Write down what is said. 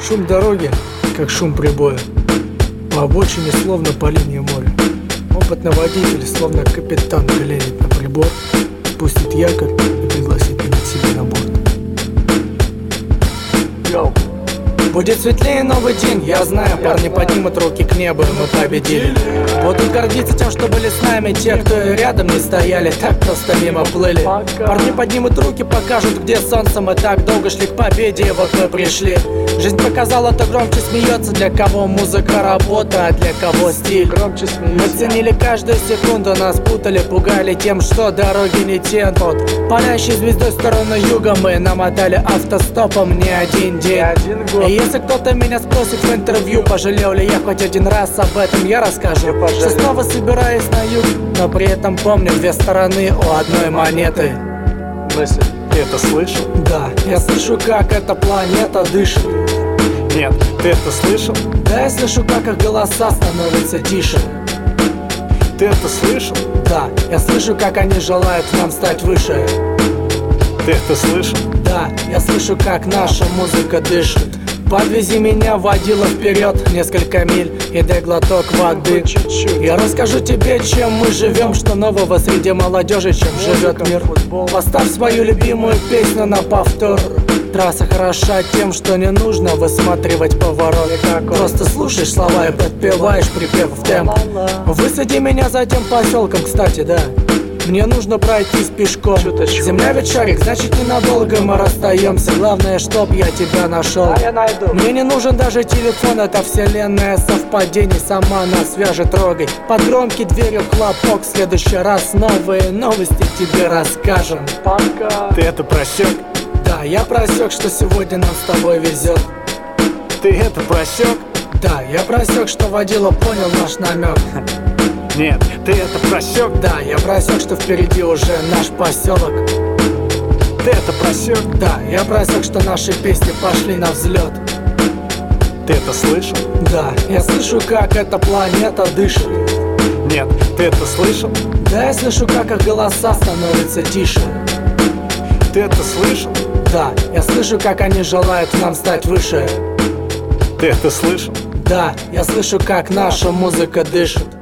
Шум дороги, как шум прибоя. По обочине, словно по линии моря. Опытный водитель, словно капитан, глянет на прибор, спустит якорь и пригласит меня к себе на борт. Йоу. Будет светлее новый день, я знаю. Парни поднимут руки к небу, и мы победили. Будут гордиться тем, что были с нами. Те, кто рядом не стояли, так просто мимо плыли. Парни поднимут руки, покажут, где солнце. Мы так долго шли к победе, и вот мы пришли. Жизнь показала, то громче смеется. Для кого музыка работа, а для кого стиль. Громче смеется. Мы ценили каждую секунду, нас путали, пугали тем, что дороги не те. Под палящей звездой в сторону юга мы намотали автостопом не один день. Один год. И если кто-то меня спросит в интервью, пожалел ли я хоть один раз, об этом я расскажу. Что снова собираюсь на юг, но при этом помню две стороны у одной монеты. Мысль, ты это слышал? Да, я слышу, как эта планета дышит. Нет, ты это слышал? Да, я слышу, как их голоса становятся тише. Ты это слышал? Да, я слышу, как они желают нам стать выше. Ты это слышал? Да, я слышу, как наша музыка дышит. Подвези меня, водила вперед несколько миль и дай глоток воды. Чуть-чуть. Я расскажу тебе, чем мы живем, что нового среди молодежи, чем живет мир. Поставь свою любимую песню на повтор. Трасса хороша тем, что не нужно высматривать поворот. Просто слушаешь слова и подпеваешь припев в темп. Высади меня за тем поселком, кстати, да. Мне нужно пройтись пешком. Чуточку. Земля ведь шарик, значит ненадолго мы расстаемся. Главное, чтоб я тебя нашел. А я найду. Мне не нужен даже телефон, это вселенная совпадений. Сама нас свяжет, трогай. Под громкий дверью хлопок. В следующий раз новые новости тебе расскажем. Пока. Ты это просек? Да, я просек, что сегодня нам с тобой везет. Ты это просек? Да, я просек, что водила понял наш намек. Нет, ты это просек? Да, я просек, что впереди уже наш поселок. Ты это просек? Да, я просек, что наши песни пошли на взлет. Ты это слышал? Да, я слышу, как эта планета дышит. Нет, ты это слышал? Да, я слышу, как их голоса становятся тише. Ты это слышал? Да, я слышу, как они желают нам стать выше. Ты это слышал? Да, я слышу, как наша музыка дышит.